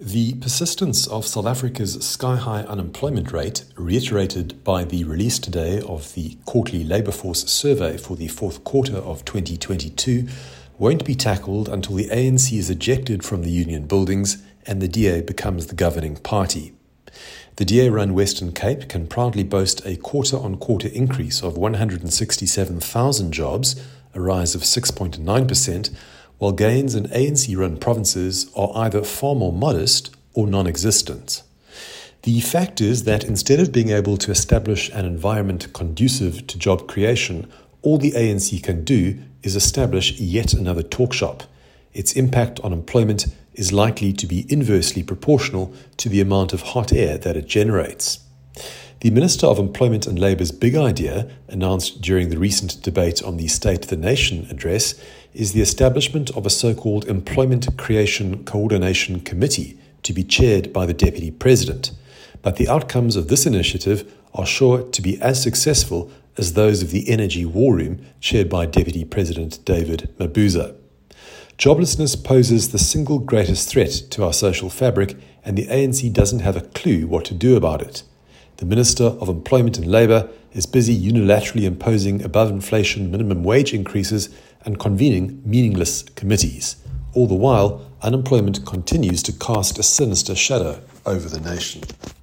The persistence of South Africa's sky-high unemployment rate, reiterated by the release today of the quarterly labour force survey for the fourth quarter of 2022, won't be tackled until the ANC is ejected from the union buildings and the DA becomes the governing party. The DA-run Western Cape can proudly boast a quarter-on-quarter increase of 167,000 jobs, a rise of 6.9%, while gains in ANC-run provinces are either far more modest or non-existent. The fact is that instead of being able to establish an environment conducive to job creation, all the ANC can do is establish yet another talk shop. Its impact on employment is likely to be inversely proportional to the amount of hot air that it generates. The Minister of Employment and Labour's big idea, announced during the recent debate on the State of the Nation address, is the establishment of a so-called Employment Creation Coordination Committee to be chaired by the Deputy President. But the outcomes of this initiative are sure to be as successful as those of the Energy War Room, chaired by Deputy President David Mabuza. Joblessness poses the single greatest threat to our social fabric, and the ANC doesn't have a clue what to do about it. The Minister of Employment and Labour is busy unilaterally imposing above-inflation minimum wage increases and convening meaningless committees. All the while, unemployment continues to cast a sinister shadow over the nation.